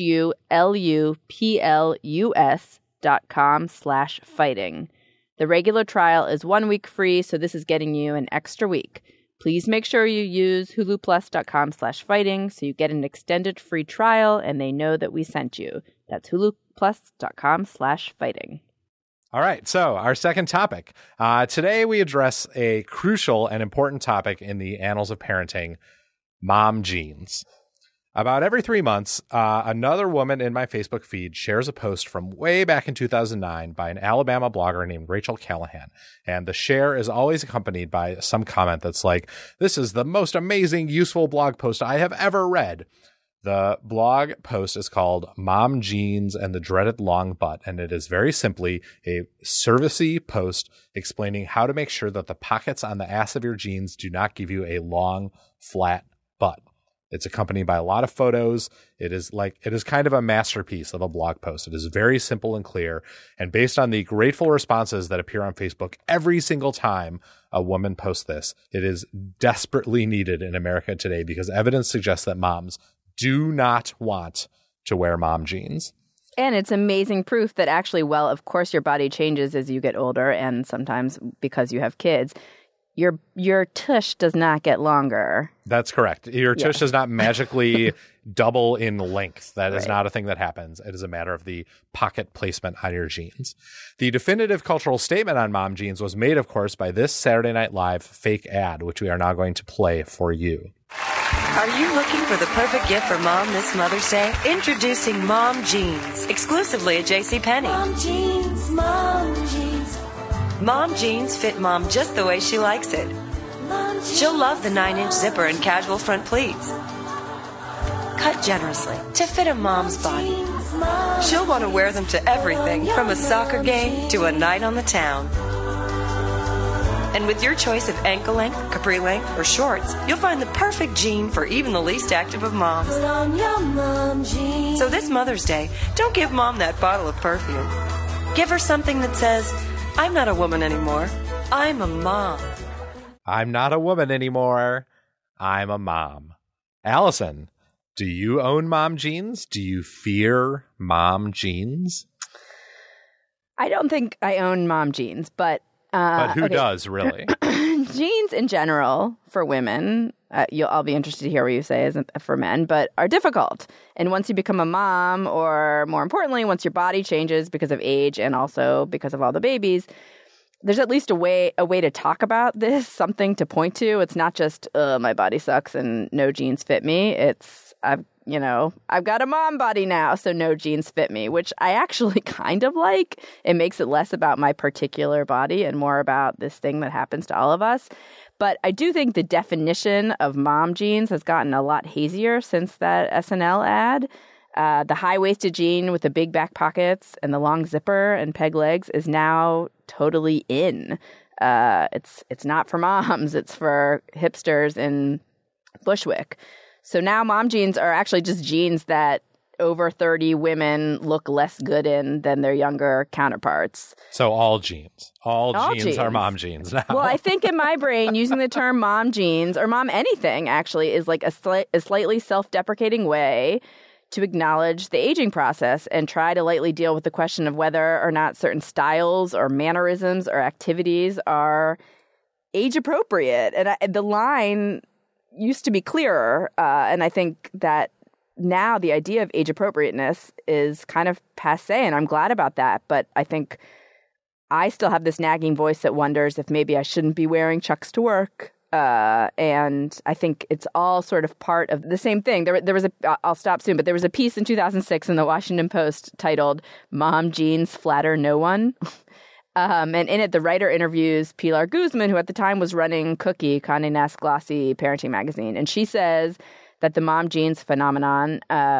HULUPLUS.com/fighting. The regular trial is 1 week free, so this is getting you an extra week. Please make sure you use huluplus.com/fighting so you get an extended free trial and they know that we sent you. That's huluplus.com/fighting. All right, so our second topic. Today we address a crucial and important topic in the annals of parenting, mom jeans. About every 3 months, another woman in my Facebook feed shares a post from way back in 2009 by an Alabama blogger named Rachel Callahan. And the share is always accompanied by some comment that's like, "This is the most amazing, useful blog post I have ever read." The blog post is called Mom Jeans and the Dreaded Long Butt, and it is very simply a servicey post explaining how to make sure that the pockets on the ass of your jeans do not give you a long, flat butt. It's accompanied by a lot of photos. It is kind of a masterpiece of a blog post. It is very simple and clear. And based on the grateful responses that appear on Facebook every single time a woman posts this, it is desperately needed in America today because evidence suggests that moms do not want to wear mom jeans. And it's amazing proof that actually, well, of course your body changes as you get older, and sometimes because you have kids, your tush does not get longer. That's correct. Your tush does not magically double in length. That is not a thing that happens. It is a matter of the pocket placement on your jeans. The definitive cultural statement on mom jeans was made, of course, by this Saturday Night Live fake ad, which we are now going to play for you. Are you looking for the perfect gift for mom this Mother's Day? Introducing Mom Jeans, exclusively at JCPenney. Mom Jeans, Mom Jeans. Mom jeans fit mom just the way she likes it. She'll love the 9-inch zipper and casual front pleats. Cut generously to fit a mom's body. She'll want to wear them to everything from a soccer game to a night on the town. And with your choice of ankle length, capri length, or shorts, you'll find the perfect jean for even the least active of moms. Put on your mom jeans. So this Mother's Day, don't give Mom that bottle of perfume. Give her something that says, I'm not a woman anymore. I'm a mom. I'm not a woman anymore. I'm a mom. Allison, do you own mom jeans? Do you fear mom jeans? I don't think I own mom jeans, but who does, really? Jeans in general for women, I'll be interested to hear what you say as for men, but are difficult. And once you become a mom, or more importantly, once your body changes because of age and also because of all the babies, there's at least a way to talk about this, something to point to. It's not just, my body sucks and no jeans fit me. It's, I've got a mom body now, so no jeans fit me, which I actually kind of like. It makes it less about my particular body and more about this thing that happens to all of us. But I do think the definition of mom jeans has gotten a lot hazier since that SNL ad. The high-waisted jean with the big back pockets and the long zipper and peg legs is now totally in. It's not for moms. It's for hipsters in Bushwick. So now mom jeans are actually just jeans that over 30 women look less good in than their younger counterparts. So all jeans. All jeans are mom jeans now. Well, I think in my brain, using the term mom jeans or mom anything actually is like a slightly self-deprecating way to acknowledge the aging process and try to lightly deal with the question of whether or not certain styles or mannerisms or activities are age appropriate. And the line used to be clearer, and I think that now the idea of age appropriateness is kind of passé, and I'm glad about that. But I think I still have this nagging voice that wonders if maybe I shouldn't be wearing Chucks to work. And I think it's all sort of part of the same thing. There was I'll stop soon, but there was a piece in 2006 in the Washington Post titled "Mom Jeans Flatter No One." And in it, the writer interviews Pilar Guzman, who at the time was running Cookie, Condé Nast glossy parenting magazine. And she says that the mom jeans phenomenon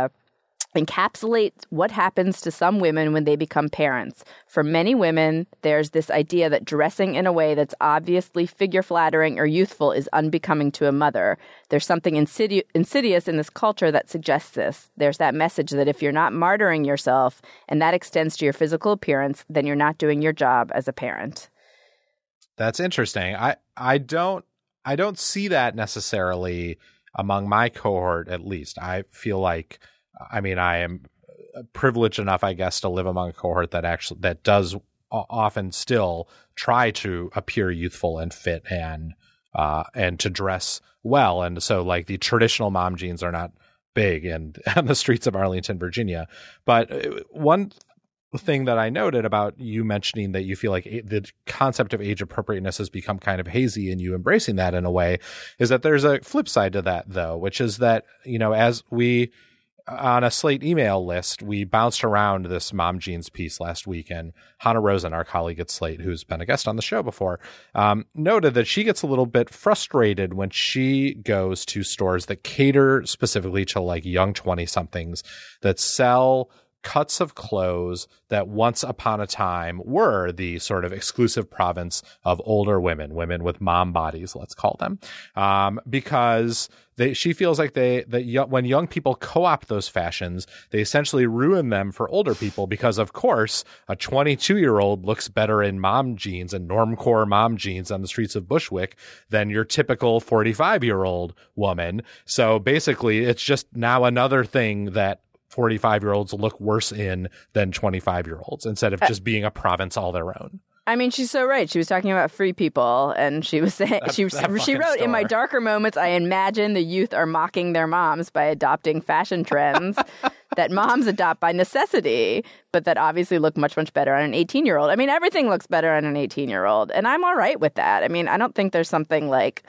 encapsulates what happens to some women when they become parents. For many women, there's this idea that dressing in a way that's obviously figure-flattering or youthful is unbecoming to a mother. There's something insidious in this culture that suggests this. There's that message that if you're not martyring yourself, and that extends to your physical appearance, then you're not doing your job as a parent. That's interesting. I don't see that necessarily among my cohort, at least. I feel like, I am privileged enough, I guess, to live among a cohort that does often still try to appear youthful and fit and to dress well. And so, like, the traditional mom jeans are not big on the streets of Arlington, Virginia. But one thing that I noted about you mentioning that you feel like the concept of age appropriateness has become kind of hazy and you embracing that in a way is that there's a flip side to that, though, which is that, as we on a Slate email list, we bounced around this mom jeans piece last week, and Hannah Rosen, our colleague at Slate, who's been a guest on the show before, noted that she gets a little bit frustrated when she goes to stores that cater specifically to like young 20-somethings that sell cuts of clothes that once upon a time were the sort of exclusive province of older women with mom bodies, let's call them, because she feels like when young people co-opt those fashions, they essentially ruin them for older people because, of course, a 22-year-old looks better in mom jeans and normcore mom jeans on the streets of Bushwick than your typical 45-year-old woman. So basically, it's just now another thing that 45-year-olds look worse in than 25-year-olds instead of just being a province all their own. I mean, she's so right. She was talking about free people, and she was saying she wrote, "In my darker moments, I imagine the youth are mocking their moms by adopting fashion trends that moms adopt by necessity, but that obviously look much, much better on an 18-year-old. I mean, everything looks better on an 18-year-old, and I'm all right with that. I mean, I don't think there's something like,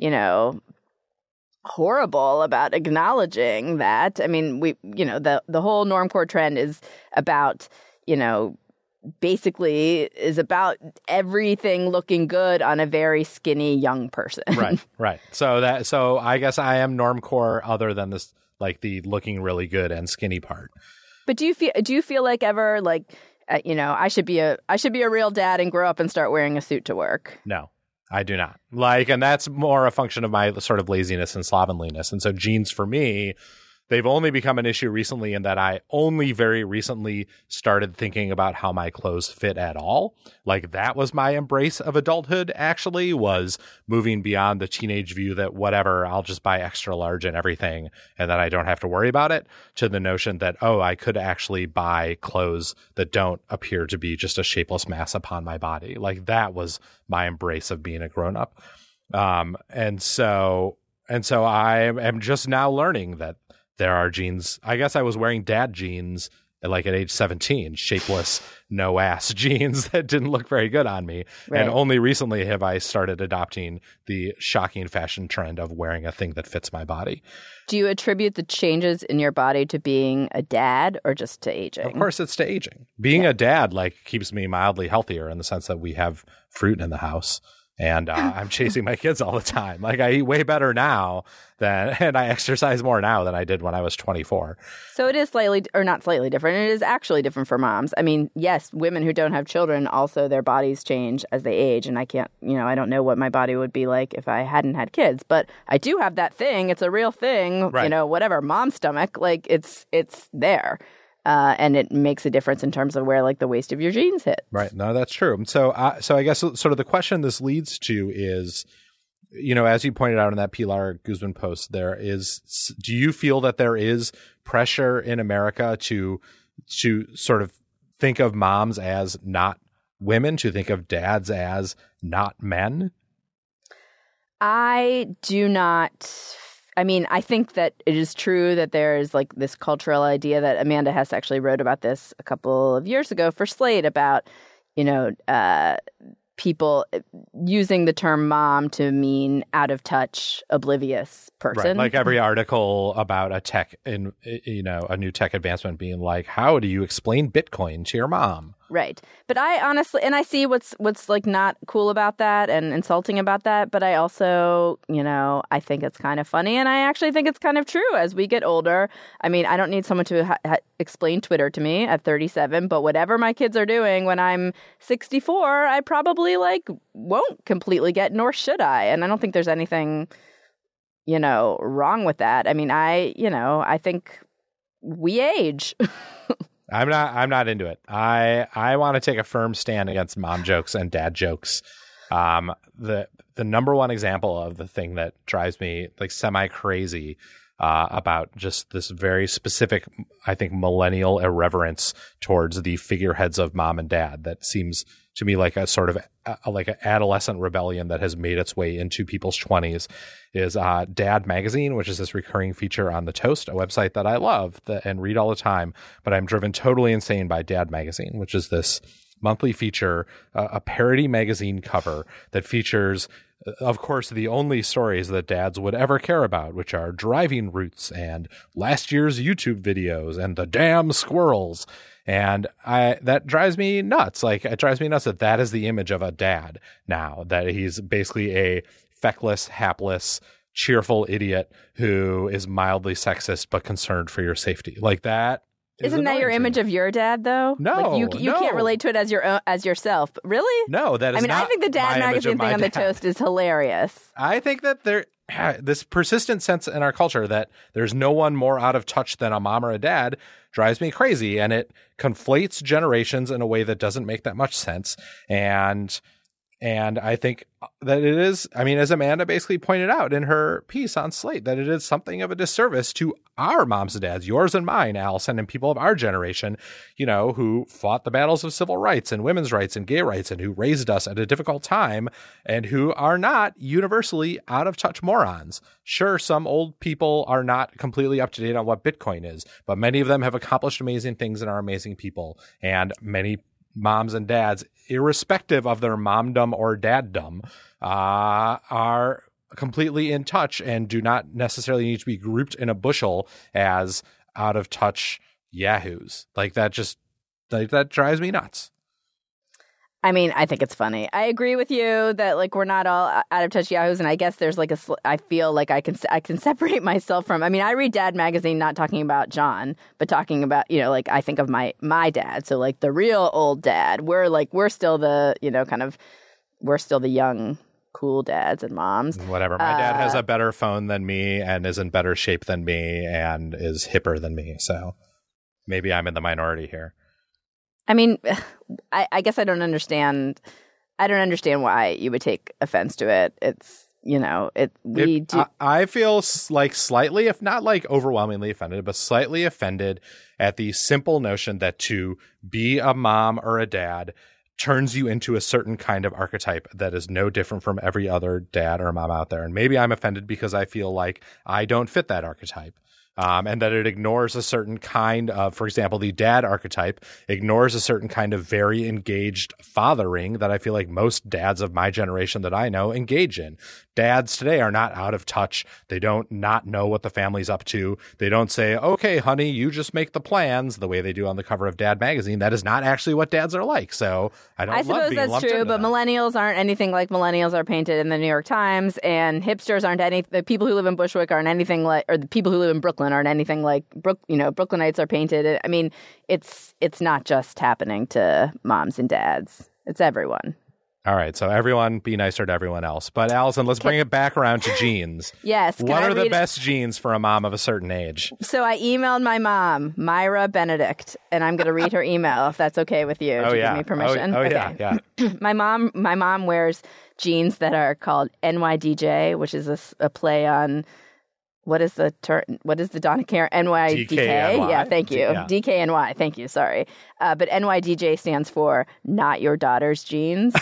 horrible about acknowledging that. I mean, the whole normcore trend is about, basically is about everything looking good on a very skinny young person. Right. So I guess I am normcore other than this, like the looking really good and skinny part. But do you feel like ever like, I should be a real dad and grow up and start wearing a suit to work? No. I do not. And that's more a function of my sort of laziness and slovenliness. And so jeans for me, they've only become an issue recently in that I only very recently started thinking about how my clothes fit at all. That was my embrace of adulthood, actually, was moving beyond the teenage view that whatever, I'll just buy extra large and everything and that I don't have to worry about it, to the notion that, I could actually buy clothes that don't appear to be just a shapeless mass upon my body. That was my embrace of being a grown-up. And so I am just now learning that there are jeans. I guess I was wearing dad jeans at age 17, shapeless, no ass jeans that didn't look very good on me. Right. And only recently have I started adopting the shocking fashion trend of wearing a thing that fits my body. Do you attribute the changes in your body to being a dad or just to aging? Of course, it's to aging. Being a dad keeps me mildly healthier in the sense that we have fruit in the house. And I'm chasing my kids all the time. I eat way better now and I exercise more now than I did when I was 24. So it is not slightly different. It is actually different for moms. I mean, yes, women who don't have children, also their bodies change as they age. And I can't, I don't know what my body would be like if I hadn't had kids. But I do have that thing. It's a real thing, right. Whatever, mom stomach, it's there. And it makes a difference in terms of where the waist of your jeans hit. Right. No, that's true. So I guess sort of the question this leads to is, as you pointed out in that Pilar Guzman post, do you feel that there is pressure in America to sort of think of moms as not women, to think of dads as not men? I do not. I mean, I think that it is true that there is this cultural idea that Amanda Hess actually wrote about this a couple of years ago for Slate about, people using the term mom to mean out of touch, oblivious person. Right. Every article about a new tech advancement being how do you explain Bitcoin to your mom? Right. But I honestly, and I see what's not cool about that and insulting about that. But I also, I think it's kind of funny. And I actually think it's kind of true as we get older. I mean, I don't need someone to explain Twitter to me at 37. But whatever my kids are doing when I'm 64, I probably won't completely get, nor should I. And I don't think there's anything, wrong with that. I mean, I think we age. I'm not into it. I want to take a firm stand against mom jokes and dad jokes. The number one example of the thing that drives me semi crazy about just this very specific, I think, millennial irreverence towards the figureheads of mom and dad that seems to me like a sort of an adolescent rebellion that has made its way into people's 20s is Dad Magazine, which is this recurring feature on The Toast, a website that I love and read all the time, but I'm driven totally insane by Dad Magazine, which is this monthly feature, a parody magazine cover that features, of course, the only stories that dads would ever care about, which are driving routes and last year's YouTube videos and the damn squirrels. And that drives me nuts. It drives me nuts that is the image of a dad now, that he's basically a feckless, hapless, cheerful idiot who is mildly sexist but concerned for your safety. That. Isn't that your image of your dad, though? No, you can't relate to it as yourself. Really? No, that is. I mean, I think the Dad Magazine thing on The Toast is hilarious. I think that this persistent sense in our culture that there's no one more out of touch than a mom or a dad drives me crazy, and it conflates generations in a way that doesn't make that much sense. And I think that it is, I mean, as Amanda basically pointed out in her piece on Slate, that it is something of a disservice to our moms and dads, yours and mine, Allison, and people of our generation, who fought the battles of civil rights and women's rights and gay rights and who raised us at a difficult time and who are not universally out of touch morons. Sure, some old people are not completely up to date on what Bitcoin is, but many of them have accomplished amazing things and are amazing people. And many moms and dads, irrespective of their momdom or daddom, are completely in touch and do not necessarily need to be grouped in a bushel as out of touch yahoos. That drives me nuts. I mean, I think it's funny. I agree with you that we're not all out of touch yahoos, and I guess there's I feel like I can separate myself from. I mean, I read Dad Magazine, not talking about John, but talking about I think of my dad. So the real old dad. We're still the we're still the young cool dads and moms. Whatever. My dad has a better phone than me and is in better shape than me and is hipper than me. So maybe I'm in the minority here. I mean, I guess I don't understand. I don't understand why you would take offense to it. It's, you know, I feel like slightly, if not like overwhelmingly offended, but slightly offended at the simple notion that to be a mom or a dad turns you into a certain kind of archetype that is no different from every other dad or mom out there. And maybe I'm offended because I feel like I don't fit that archetype. And that it ignores a certain kind of, for example, the dad archetype ignores a certain kind of very engaged fathering that I feel like most dads of my generation that I know engage in. Dads today are not out of touch. They don't not know what the family's up to. They don't say, okay, honey, you just make the plans the way they do on the cover of Dad magazine. That is not actually what dads are like. So I suppose that's true, but millennials aren't anything like millennials are painted in the New York Times, and hipsters aren't the people who live in Bushwick aren't anything like, or the people who live in Brooklyn aren't anything like, Brooklynites are painted. I mean, it's not just happening to moms and dads. It's everyone. All right, so everyone be nicer to everyone else. But Allison, let's bring it back around to genes. Yes. What are the best genes for a mom of a certain age? So I emailed my mom, Myra Benedict, and I'm going to read her email if that's okay with you. Give me permission. Okay. Yeah. My mom wears jeans that are called NYDJ, which is a play on what is the Donna Karan NYDK? DKNY. Yeah, thank you. Yeah. DKNY. Thank you. Sorry, but NYDJ stands for Not Your Daughter's Jeans.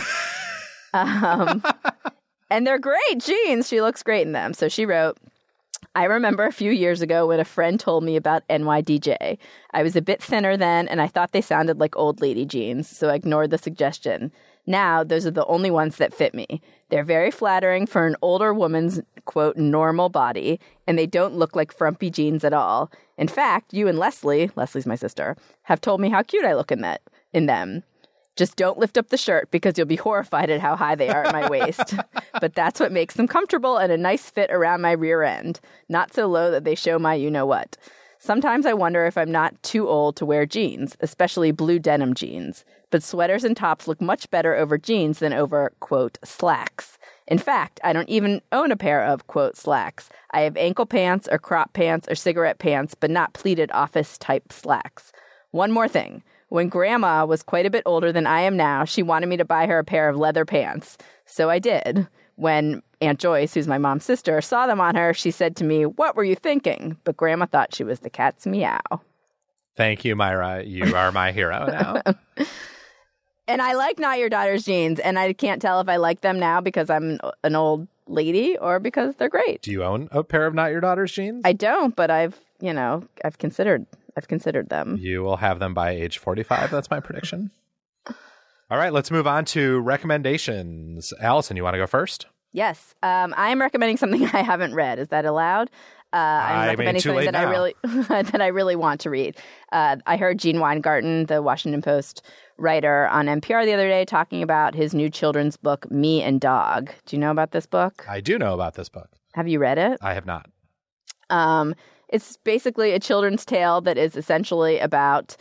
And they're great jeans. She looks great in them. So she wrote, I remember a few years ago when a friend told me about NYDJ. I was a bit thinner then, and I thought they sounded like old lady jeans, so I ignored the suggestion. Now, those are the only ones that fit me. They're very flattering for an older woman's, quote, normal body, and they don't look like frumpy jeans at all. In fact, you and Leslie's my sister, have told me how cute I look in them. Just don't lift up the shirt because you'll be horrified at how high they are at my waist. But that's what makes them comfortable and a nice fit around my rear end. Not so low that they show my you-know-what. Sometimes I wonder if I'm not too old to wear jeans, especially blue denim jeans. But sweaters and tops look much better over jeans than over, quote, slacks. In fact, I don't even own a pair of, quote, slacks. I have ankle pants or crop pants or cigarette pants, but not pleated office-type slacks. One more thing. When Grandma was quite a bit older than I am now, she wanted me to buy her a pair of leather pants. So I did. When Aunt Joyce, who's my mom's sister, saw them on her, she said to me, "What were you thinking?" But Grandma thought she was the cat's meow. Thank you, Myra. You are my hero now. And I like Not Your Daughter's jeans, and I can't tell if I like them now because I'm an old lady or because they're great. Do you own a pair of Not Your Daughter's jeans? I don't, but I've considered them. You will have them by age 45. That's my prediction. All right, let's move on to recommendations. Allison, you want to go first? Yes. I'm recommending something I haven't read. Is that allowed? I'm recommending something that I really want to read. I heard Gene Weingarten, the Washington Post writer, on NPR the other day talking about his new children's book, Me and Dog. Do you know about this book? I do know about this book. Have you read it? I have not. It's basically a children's tale that is essentially about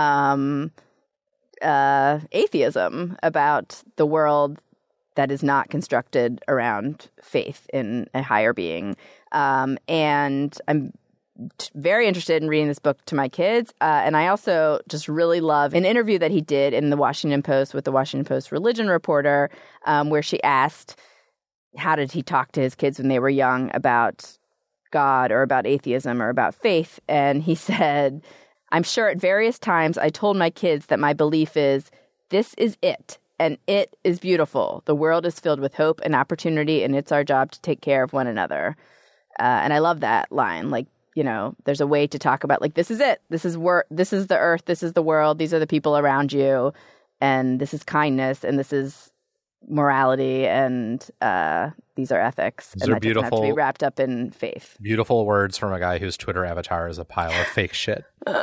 atheism, about the world that is not constructed around faith in a higher being. And I'm very interested in reading this book to my kids. And I also just really love an interview that he did in the Washington Post with the Washington Post religion reporter, where she asked, how did he talk to his kids when they were young about God or about atheism or about faith? And he said, I'm sure at various times I told my kids that my belief is, this is it. And it is beautiful. The world is filled with hope and opportunity, and it's our job to take care of one another. And I love that line. Like, you know, there's a way to talk about, like, this is it. This is the earth. This is the world. These are the people around you. And this is kindness. And this is morality. And these are ethics. These and are that beautiful, doesn't have to be wrapped up in faith. Beautiful words from a guy whose Twitter avatar is a pile of fake shit.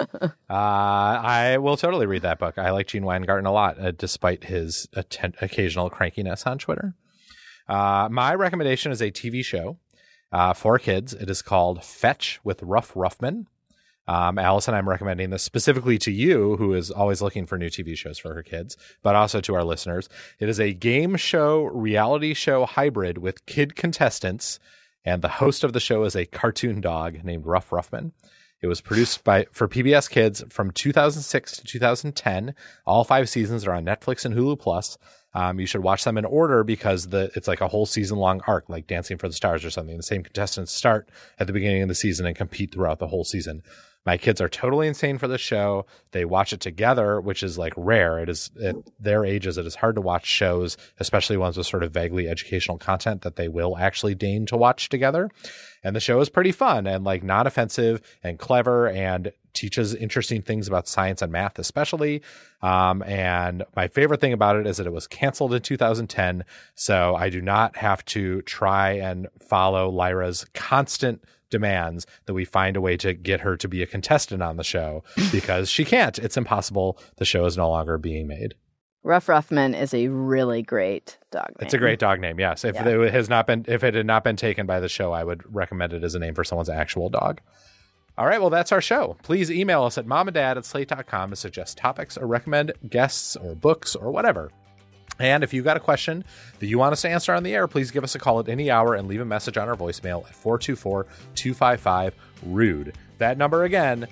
I will totally read that book. I like Gene Weingarten a lot, despite his occasional crankiness on Twitter. My recommendation is a TV show for kids. It is called Fetch with Ruff Ruffman. Allison, I'm recommending this specifically to you, who is always looking for new TV shows for her kids, but also to our listeners. It is a game show, reality show hybrid with kid contestants, and the host of the show is a cartoon dog named Ruff Ruffman. It was produced for PBS Kids from 2006 to 2010. All 5 seasons are on Netflix and Hulu Plus. You should watch them in order because it's like a whole season-long arc, like Dancing for the Stars or something. The same contestants start at the beginning of the season and compete throughout the whole season. My kids are totally insane for the show. They watch it together, which is like rare. It is at their ages, it is hard to watch shows, especially ones with sort of vaguely educational content that they will actually deign to watch together. And the show is pretty fun and like not offensive and clever and teaches interesting things about science and math, especially. And my favorite thing about it is that it was canceled in 2010. So I do not have to try and follow Lyra's constant demands that we find a way to get her to be a contestant on the show because she can't. It's impossible. The show is no longer being made. Ruff Ruffman is a really great dog name. It's a great dog name, yes. If it had not been taken by the show, I would recommend it as a name for someone's actual dog. All right, well, that's our show. Please email us at momanddad@slate.com to suggest topics or recommend guests or books or whatever. And if you've got a question that you want us to answer on the air, please give us a call at any hour and leave a message on our voicemail at 424-255-RUDE. That number again,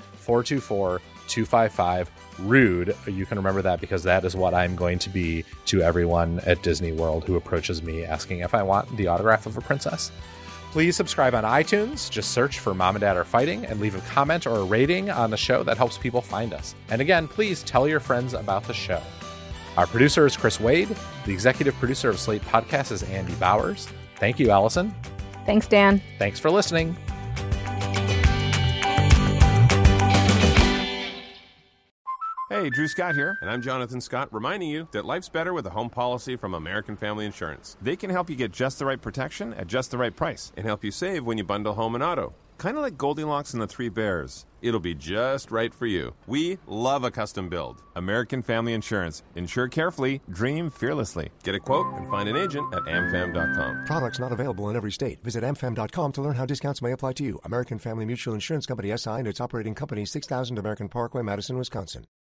424-255-RUDE. You can remember that because that is what I'm going to be to everyone at Disney World who approaches me asking if I want the autograph of a princess. Please subscribe on iTunes. Just search for Mom and Dad Are Fighting and leave a comment or a rating on the show. That helps people find us. And again, please tell your friends about the show. Our producer is Chris Wade. The executive producer of Slate Podcast is Andy Bowers. Thank you, Allison. Thanks, Dan. Thanks for listening. Hey, Drew Scott here, and I'm Jonathan Scott, reminding you that life's better with a home policy from American Family Insurance. They can help you get just the right protection at just the right price and help you save when you bundle home and auto. Kind of like Goldilocks and the Three Bears. It'll be just right for you. We love a custom build. American Family Insurance. Insure carefully, dream fearlessly. Get a quote and find an agent at amfam.com. Products not available in every state. Visit amfam.com to learn how discounts may apply to you. American Family Mutual Insurance Company, SI, and its operating company, 6000 American Parkway, Madison, Wisconsin.